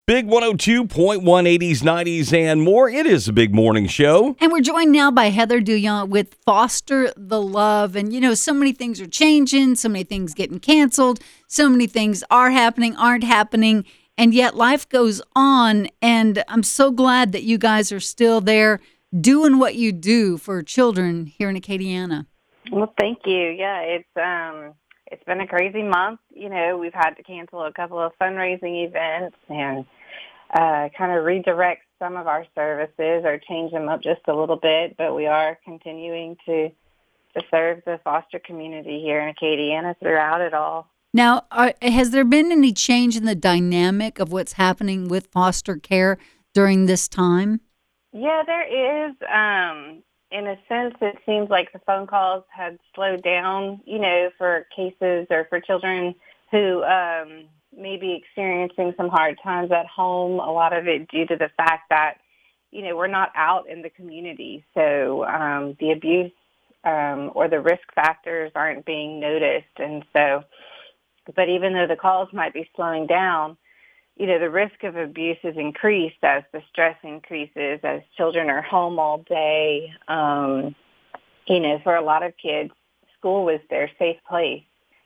Big 102.1 80s, 90s, and more. It is a big morning show. And we're joined now by Heather Duyon with Foster the Love. And, you know, so many things are changing, so many things getting canceled, so many things are happening, aren't happening, and yet life goes on. And I'm so glad that you guys are still there doing what you do for children here in Acadiana. Well, thank you. Yeah, it's been a crazy month. You know, we've had to cancel a couple of fundraising events and kind of redirect some of our services or change them up just a little bit, but we are continuing to serve the foster community here in Acadiana throughout it all. Now, has there been any change in the dynamic of what's happening with foster care during this time? Yeah, there is. In a sense, it seems like the phone calls had slowed down, you know, for cases or for children who may be experiencing some hard times at home, a lot of it due to the fact that, you know, we're not out in the community. So the abuse or the risk factors aren't being noticed. And so, but even though the calls might be slowing down, you know, the risk of abuse is increased as the stress increases, as children are home all day. You know, for a lot of kids, school was their safe place,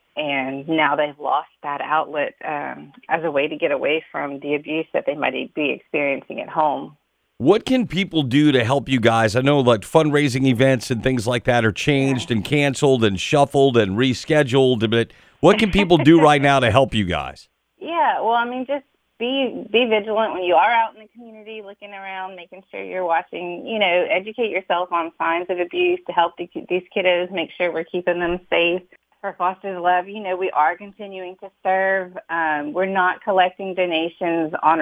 and now they've lost that outlet as a way to get away from the abuse that they might be experiencing at home. What can people do to help you guys? I know like fundraising events and things like that are changed and canceled and shuffled and rescheduled, but what can people do right now to help you guys? Yeah, well, I mean, just be vigilant when you are out in the community, looking around, making sure you're watching, you know, educate yourself on signs of abuse to help these kiddos, make sure we're keeping them safe. For Foster the Love, you know, we are continuing to serve. We're not collecting donations on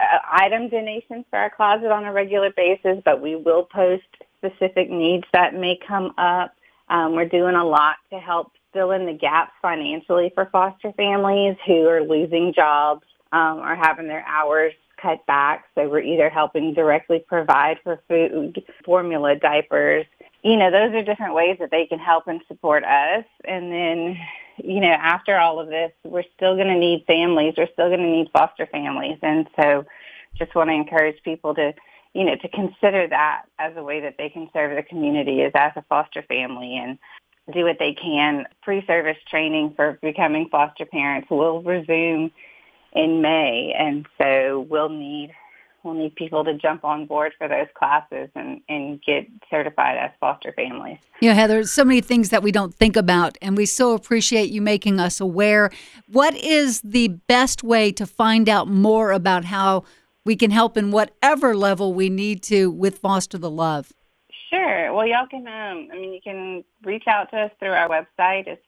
item donations for our closet on a regular basis, but we will post specific needs that may come up. We're doing a lot to help fill in the gaps financially for foster families who are losing jobs or having their hours cut back. So we're either helping directly provide for food, formula, diapers. You know, those are different ways that they can help and support us. And then, you know, after all of this, we're still going to need families. We're still going to need foster families. And so just want to encourage people to, you know, to consider that as a way that they can serve the community as a foster family and do what they can. Pre-service training for becoming foster parents will resume in May, and so we'll need people to jump on board for those classes and get certified as foster families. You know, Heather, so many things that we don't think about, and we so appreciate you making us aware. What is the best way to find out more about how we can help in whatever level we need to with Foster the Love? Sure. Well, y'all can, you can reach out to us through our website. It's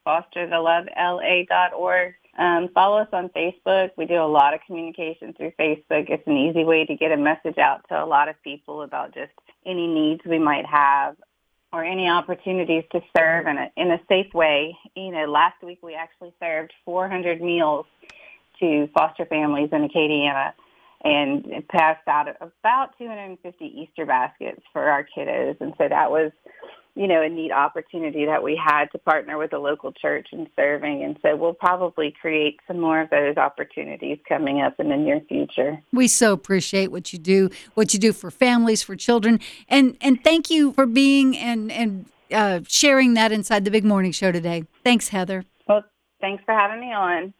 fosterthelovela.org. Follow us on Facebook. We do a lot of communication through Facebook. It's an easy way to get a message out to a lot of people about just any needs we might have or any opportunities to serve in a safe way. You know, last week we actually served 400 meals to foster families in Acadiana and passed out about 250 Easter baskets for our kiddos. And so that was, you know, a neat opportunity that we had to partner with a local church in serving. And so we'll probably create some more of those opportunities coming up in the near future. We so appreciate what you do for families, for children. And thank you for being and sharing that inside the Big Morning Show today. Thanks, Heather. Well, thanks for having me on.